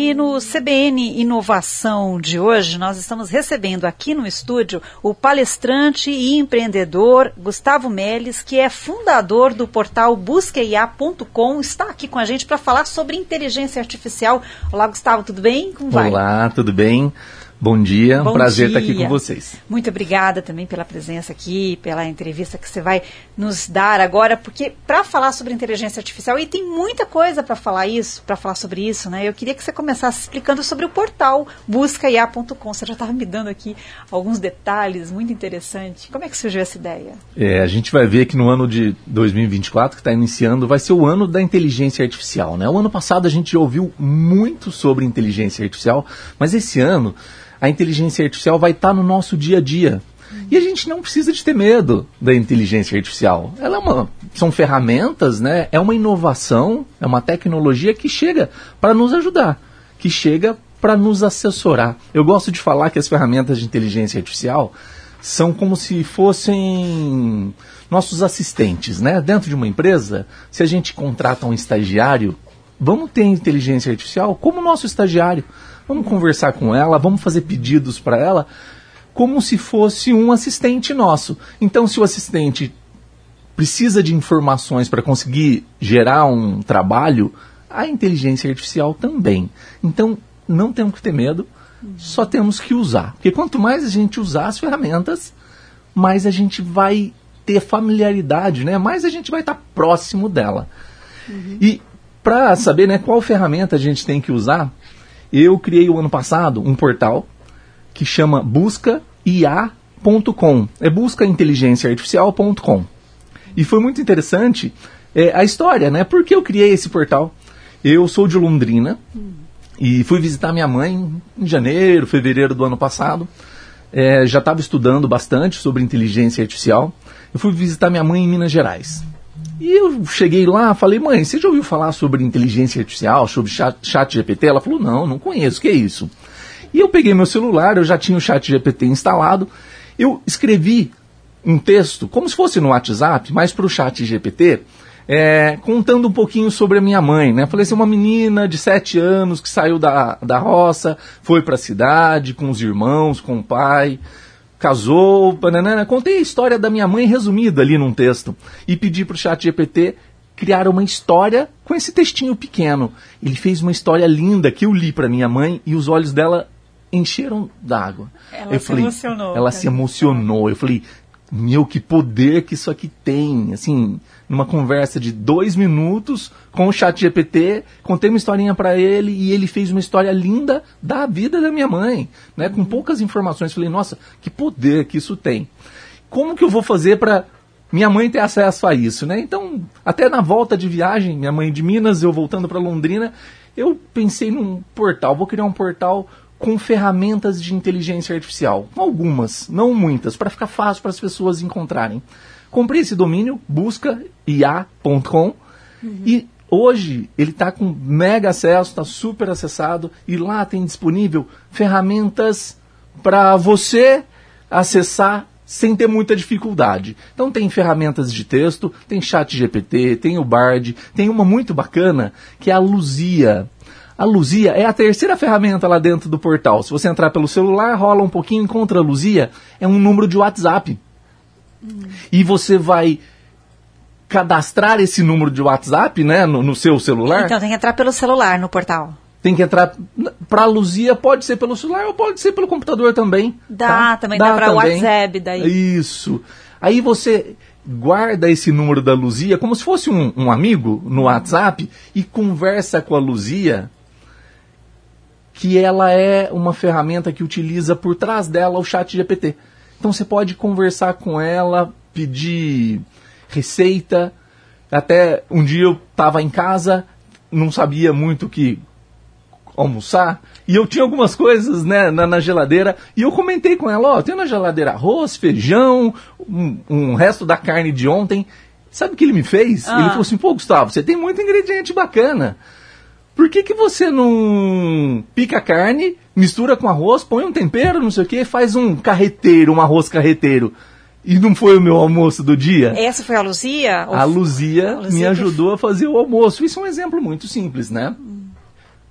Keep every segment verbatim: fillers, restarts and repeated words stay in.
E no C B N Inovação de hoje, nós estamos recebendo aqui no estúdio o palestrante e empreendedor Gustavo Melles, que é fundador do portal busca i a ponto com, está aqui com a gente para falar sobre inteligência artificial. Olá, Gustavo, tudo bem? Como vai? Olá, tudo bem? Bom dia, Bom prazer dia. estar aqui com vocês. Muito obrigada também pela presença aqui, pela entrevista que você vai nos dar agora, porque para falar sobre inteligência artificial, e tem muita coisa para falar isso, para falar sobre isso, né? Eu queria que você começasse explicando sobre o portal busca i a ponto com. Você já estava me dando aqui alguns detalhes muito interessantes. Como é que surgiu essa ideia? É, a gente vai ver que no ano de dois mil e vinte e quatro, que está iniciando, vai ser o ano da inteligência artificial, né? O ano passado a gente ouviu muito sobre inteligência artificial, mas esse ano a inteligência artificial vai estar no nosso dia a dia. Uhum. E a gente não precisa de ter medo da inteligência artificial. Ela é uma, são ferramentas, né? É uma inovação, é uma tecnologia que chega para nos ajudar, que chega para nos assessorar. Eu gosto de falar que as ferramentas de inteligência artificial são como se fossem nossos assistentes, né? Dentro de uma empresa, se a gente contrata um estagiário, vamos ter inteligência artificial como nosso estagiário. Vamos conversar com ela, vamos fazer pedidos para ela, como se fosse um assistente nosso. Então, se o assistente precisa de informações para conseguir gerar um trabalho, a inteligência artificial também. Então, não temos que ter medo, só temos que usar. Porque quanto mais a gente usar as ferramentas, mais a gente vai ter familiaridade, né? Mais a gente vai estar próximo dela. Uhum. E para saber, né, qual ferramenta a gente tem que usar, eu criei o ano passado um portal que chama busca i a ponto com. É busca inteligência artificial ponto com. E foi muito interessante é, a história, né? Por que eu criei esse portal? Eu sou de Londrina hum. e fui visitar minha mãe em janeiro, fevereiro do ano passado. É, já estava estudando bastante sobre inteligência artificial. Eu fui visitar minha mãe em Minas Gerais. E eu cheguei lá, falei, mãe, você já ouviu falar sobre inteligência artificial, sobre chat, chat G P T? Ela falou, não, não conheço, o que é isso? E eu peguei meu celular, eu já tinha o chat G P T instalado, eu escrevi um texto, como se fosse no WhatsApp, mas para o chat G P T, é, contando um pouquinho sobre a minha mãe, né? Falei assim, uma menina de sete anos que saiu da, da roça, foi para a cidade com os irmãos, com o pai, casou, banana. Contei a história da minha mãe resumida ali num texto e pedi para o chat G P T criar uma história com esse textinho pequeno. Ele fez uma história linda que eu li para minha mãe e os olhos dela encheram d'água. Ela eu se falei, emocionou. Ela se emocionou. Eu falei, meu, que poder que isso aqui tem. Assim, numa conversa de dois minutos com o chat G P T, contei uma historinha para ele e ele fez uma história linda da vida da minha mãe, né? Com poucas informações. Falei, nossa, que poder que isso tem. Como que eu vou fazer para minha mãe ter acesso a isso, né? Então, até na volta de viagem, minha mãe de Minas, eu voltando para Londrina, eu pensei num portal, vou criar um portal com ferramentas de inteligência artificial. Algumas, não muitas, para ficar fácil para as pessoas encontrarem. Comprei esse domínio, busca i a ponto com, uhum. E hoje ele está com mega acesso, está super acessado, e lá tem disponível ferramentas para você acessar sem ter muita dificuldade. Então tem ferramentas de texto, tem chat G P T, tem o Bard, tem uma muito bacana que é a Luzia. A Luzia é a terceira ferramenta lá dentro do portal. Se você entrar pelo celular, rola um pouquinho, encontra a Luzia, é um número de WhatsApp. Hum. E você vai cadastrar esse número de WhatsApp, né, no, no seu celular. Então tem que entrar pelo celular no portal. Tem que entrar para a Luzia, pode ser pelo celular ou pode ser pelo computador também. Dá, tá? também dá, dá para o WhatsApp daí. Isso. Aí você guarda esse número da Luzia como se fosse um, um amigo no WhatsApp e conversa com a Luzia, que ela é uma ferramenta que utiliza por trás dela o chat G P T. Então você pode conversar com ela, pedir receita. Até um dia eu estava em casa, não sabia muito o que almoçar, e eu tinha algumas coisas, né, na, na geladeira, e eu comentei com ela, ó, oh, tem na geladeira arroz, feijão, um, um resto da carne de ontem. Sabe o que ele me fez? Ah. Ele falou assim, pô, Gustavo, você tem muito ingrediente bacana. Por que que você não pica a carne, mistura com arroz, põe um tempero, não sei o que, faz um carreteiro, um arroz carreteiro? E não foi o meu almoço do dia? Essa foi a Luzia? A Luzia, a Luzia me ajudou a fazer o almoço. Isso é um exemplo muito simples, né? Hum.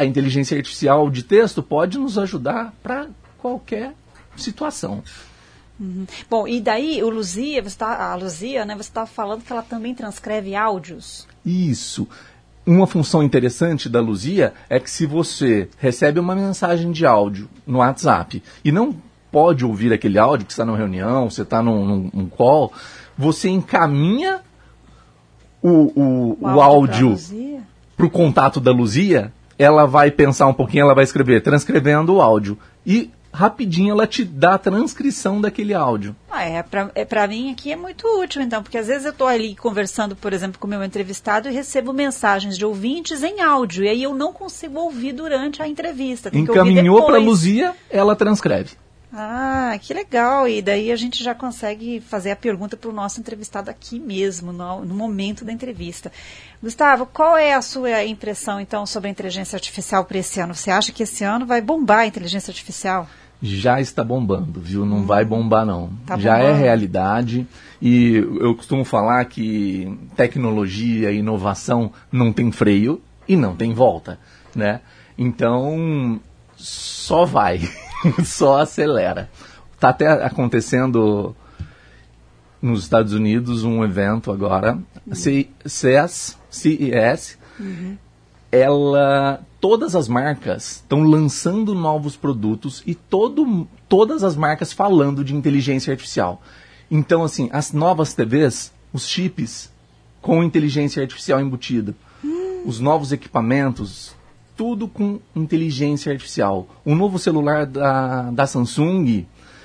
a inteligência artificial de texto pode nos ajudar para qualquer situação. Uhum. Bom, e daí o Luzia, você tá, a Luzia, né, você estava falando que ela também transcreve áudios. Isso. Uma função interessante da Luzia é que se você recebe uma mensagem de áudio no WhatsApp e não pode ouvir aquele áudio, porque você está numa reunião, você está num, num, num call, você encaminha o, o, o, o áudio para o contato da Luzia, ela vai pensar um pouquinho, ela vai escrever, transcrevendo o áudio. E rapidinho ela te dá a transcrição daquele áudio. Ah, é, pra, é, pra mim aqui é muito útil, então, porque às vezes eu estou ali conversando, por exemplo, com o meu entrevistado e recebo mensagens de ouvintes em áudio, e aí eu não consigo ouvir durante a entrevista. Tem Encaminhou para a Luzia, ela transcreve. Ah, que legal, e daí a gente já consegue fazer a pergunta para o nosso entrevistado aqui mesmo, no, no momento da entrevista. Gustavo, qual é a sua impressão, então, sobre a inteligência artificial para esse ano? Você acha que esse ano vai bombar a inteligência artificial? Já está bombando, viu? Não hum, vai bombar, não. Tá Já bombando. É realidade. E eu costumo falar que tecnologia e inovação não tem freio e não tem volta, né? Então, só vai, só acelera. Está até acontecendo nos Estados Unidos um evento agora, uhum. C E S, C E S, uhum. ela... Todas as marcas estão lançando novos produtos e todo, todas as marcas falando de inteligência artificial. Então, assim, as novas T Vs, os chips com inteligência artificial embutida, hum. os novos equipamentos, tudo com inteligência artificial. O novo celular da, da Samsung,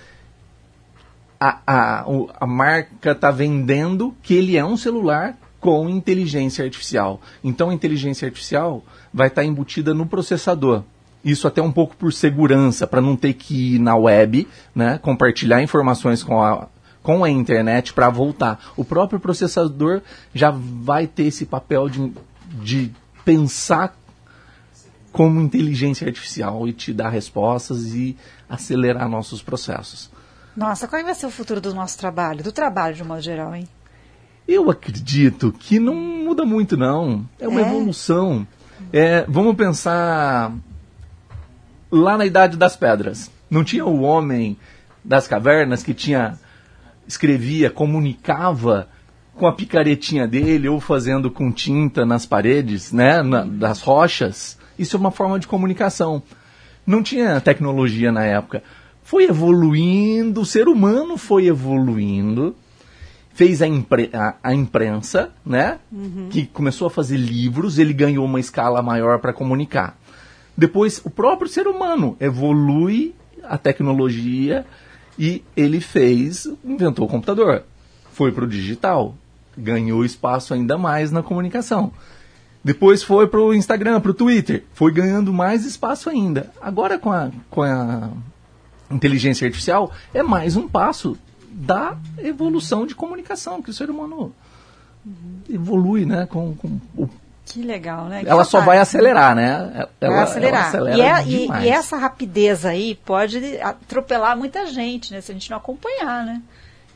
a, a, a marca está vendendo que ele é um celular com inteligência artificial. Então, a inteligência artificial vai estar embutida no processador. Isso até um pouco por segurança, para não ter que ir na web, né, compartilhar informações com a, com a internet para voltar. O próprio processador já vai ter esse papel de, de pensar como inteligência artificial e te dar respostas e acelerar nossos processos. Nossa, qual vai ser o futuro do nosso trabalho? Do trabalho, de um modo geral, hein? Eu acredito que não muda muito, não. É uma é. evolução. É, vamos pensar lá na Idade das Pedras. Não tinha o homem das cavernas que tinha, escrevia, comunicava com a picaretinha dele ou fazendo com tinta nas paredes, né, na, das rochas? Isso é uma forma de comunicação. Não tinha tecnologia na época. Foi evoluindo, o ser humano foi evoluindo. Fez a, impre- a, a imprensa, né? Uhum. Que começou a fazer livros, ele ganhou uma escala maior para comunicar. Depois, o próprio ser humano evolui a tecnologia e ele fez, inventou o computador. Foi para o digital, ganhou espaço ainda mais na comunicação. Depois foi para o Instagram, para o Twitter, foi ganhando mais espaço ainda. Agora, com a, com a inteligência artificial, é mais um passo da evolução de comunicação, que o ser humano uhum. evolui, né? Com, com o... Que legal, né? Que ela só parte, vai acelerar, né? Ela, vai acelerar. Ela acelera e, é, demais. E, e essa rapidez aí pode atropelar muita gente, né? Se a gente não acompanhar, né?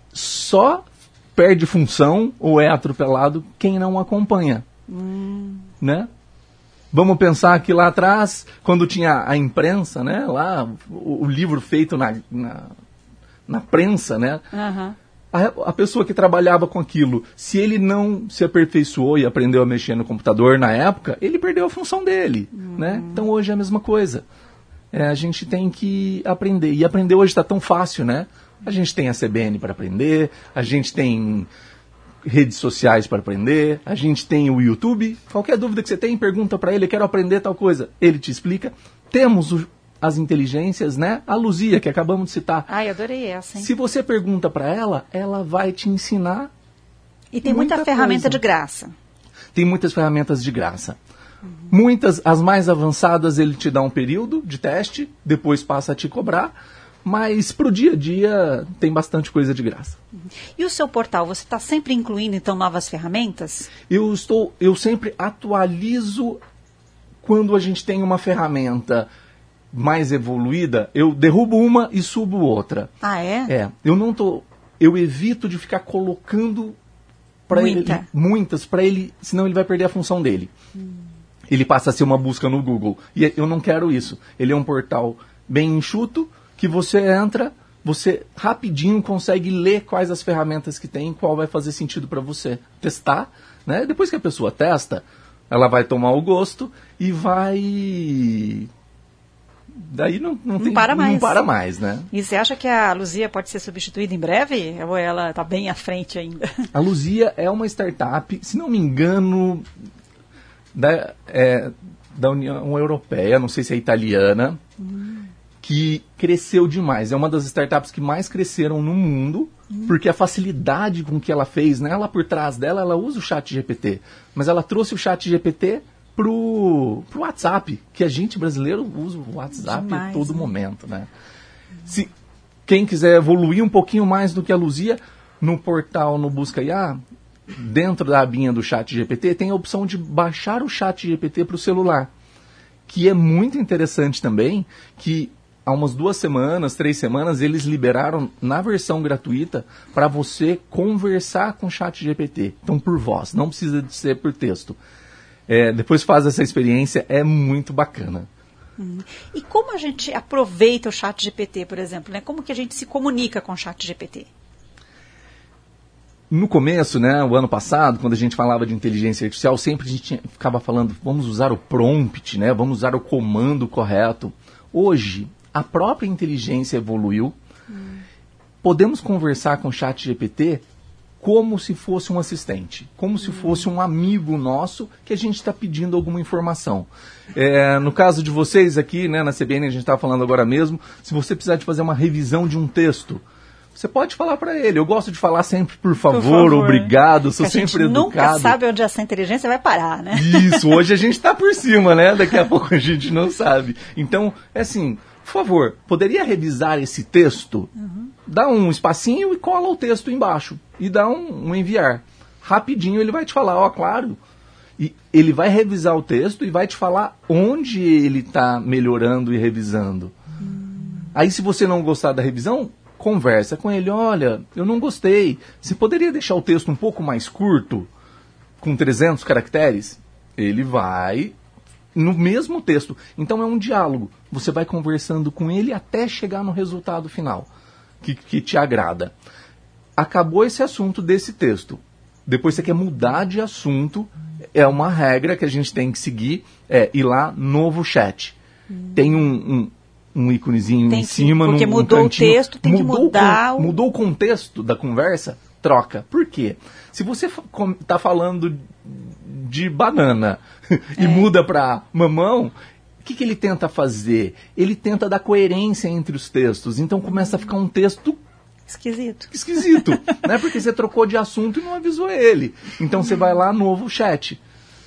Só perde função ou é atropelado quem não acompanha, hum. né? Vamos pensar que lá atrás, quando tinha a imprensa, né? Lá, o, o livro feito na... na na prensa, né? Uhum. A, a pessoa que trabalhava com aquilo, se ele não se aperfeiçoou e aprendeu a mexer no computador na época, ele perdeu a função dele, uhum. né? Então hoje é a mesma coisa. É, a gente tem que aprender. E aprender hoje está tão fácil, né? A gente tem a C B N para aprender, a gente tem redes sociais para aprender, a gente tem o YouTube. Qualquer dúvida que você tem, pergunta para ele, quero aprender tal coisa. Ele te explica. Temos o as inteligências, né? A Luzia, que acabamos de citar. Ai, adorei essa, hein? Se você pergunta para ela, ela vai te ensinar. E tem muita, muita ferramenta coisa. de graça. Tem muitas ferramentas de graça. Uhum. Muitas, as mais avançadas, ele te dá um período de teste, depois passa a te cobrar, mas pro dia a dia tem bastante coisa de graça. Uhum. E o seu portal, você está sempre incluindo, então, novas ferramentas? Eu estou, eu sempre atualizo quando a gente tem uma ferramenta mais evoluída, eu derrubo uma e subo outra. Ah, é? É. Eu não tô. Eu evito de ficar colocando para ele muitas para ele, senão ele vai perder a função dele. Hum. ele passa a ser uma busca no Google. E eu não quero isso. Ele é um portal bem enxuto, que você entra, você rapidinho consegue ler quais as ferramentas que tem, qual vai fazer sentido para você. Testar, né? Depois que a pessoa testa, ela vai tomar o gosto e vai... Daí não, não, não tem, para mais. Não para mais, né? E você acha que a Luzia pode ser substituída em breve? Ou ela está bem à frente ainda? A Luzia é uma startup, se não me engano, da, é, da União Europeia, não sei se é italiana, hum. que cresceu demais. É uma das startups que mais cresceram no mundo, hum. porque a facilidade com que ela fez, né? Ela por trás dela, ela usa o chat G P T, mas ela trouxe o chat G P T pro, pro WhatsApp, que a gente brasileiro usa o WhatsApp demais, a todo né? momento, né? Se quem quiser evoluir um pouquinho mais do que a Luzia, no portal, no Busca I A, dentro da abinha do chat G P T, tem a opção de baixar o chat G P T para o celular, que é muito interessante também, que há umas duas semanas, três semanas, eles liberaram na versão gratuita para você conversar com o chat G P T. Então, por voz, não precisa de ser por texto. É, depois faz essa experiência, é muito bacana. Hum. E como a gente aproveita o chat G P T, por exemplo, né? Como que a gente se comunica com o chat G P T? No começo, né, o ano passado, quando a gente falava de inteligência artificial, sempre a gente tinha, ficava falando, vamos usar o prompt, né, vamos usar o comando correto. Hoje, a própria inteligência evoluiu. Hum. Podemos conversar com o chat G P T como se fosse um assistente, como se fosse um amigo nosso que a gente está pedindo alguma informação. É, no caso de vocês aqui, né, na C B N, a gente está falando agora mesmo, se você precisar de fazer uma revisão de um texto, você pode falar para ele. Eu gosto de falar sempre, por favor, por favor. Obrigado, sou sempre educado. Nunca sabe onde essa inteligência vai parar, né? Isso, hoje a gente está por cima, né? Daqui a pouco a gente não sabe. Então, é assim, por favor, poderia revisar esse texto? Uhum. Dá um espacinho e cola o texto embaixo. E dá um, um enviar. Rapidinho ele vai te falar, ó, claro. E ele vai revisar o texto e vai te falar onde ele está melhorando e revisando. Hum. Aí, se você não gostar da revisão, conversa com ele. Olha, eu não gostei. Você poderia deixar o texto um pouco mais curto, com trezentos caracteres? Ele vai no mesmo texto. Então, é um diálogo. Você vai conversando com ele até chegar no resultado final, que, que te agrada. Acabou esse assunto desse texto. Depois você quer mudar de assunto, é uma regra que a gente tem que seguir, é ir lá, novo chat. Hum. Tem um, um, um íconezinho tem em que, cima, porque num, mudou num o texto, tem mudou que mudar o, o... Mudou o contexto da conversa, troca. Por quê? Se você está falando de banana e é. muda para mamão, o que, que ele tenta fazer? Ele tenta dar coerência entre os textos. Então começa a ficar um texto esquisito. Esquisito, né? Porque você trocou de assunto e não avisou ele. Então você vai lá, novo chat.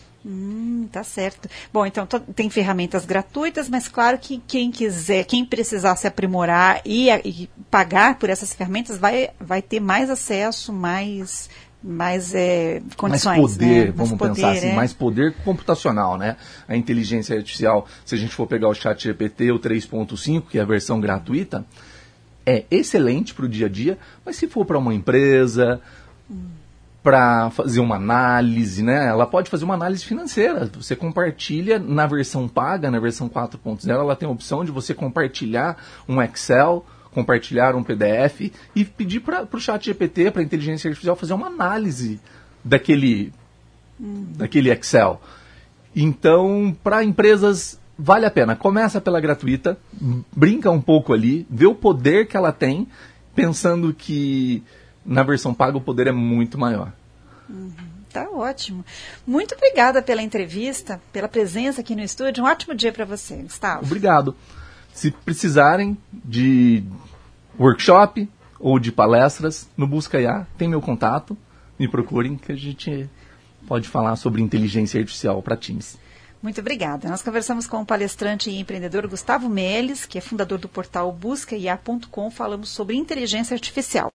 Hum, tá certo. Bom, então tem ferramentas gratuitas, mas claro que quem quiser, quem precisar se aprimorar e, e pagar por essas ferramentas vai, vai ter mais acesso, mais... mais é, condições. Mais poder, né? vamos mais pensar poder, assim, é. mais poder computacional, né? A inteligência artificial, se a gente for pegar o chat G P T, o três ponto cinco, que é a versão gratuita, é excelente para o dia a dia, mas se for para uma empresa, hum. para fazer uma análise, né? Ela pode fazer uma análise financeira. Você compartilha na versão paga, na versão quatro ponto zero, ela tem a opção de você compartilhar um Excel, compartilhar um P D F e pedir para o chat G P T, para a inteligência artificial, fazer uma análise daquele, hum. daquele Excel. Então, para empresas, vale a pena. Começa pela gratuita, brinca um pouco ali, vê o poder que ela tem, pensando que na versão paga o poder é muito maior. Uhum. Tá ótimo. Muito obrigada pela entrevista, pela presença aqui no estúdio. Um ótimo dia para você, Gustavo. Obrigado. Se precisarem de workshop ou de palestras, no Busca I A, tem meu contato, me procurem que a gente pode falar sobre inteligência artificial para Teams. Muito obrigada. Nós conversamos com o palestrante e empreendedor Gustavo Melles, que é fundador do portal busca i a ponto com. Falamos sobre inteligência artificial.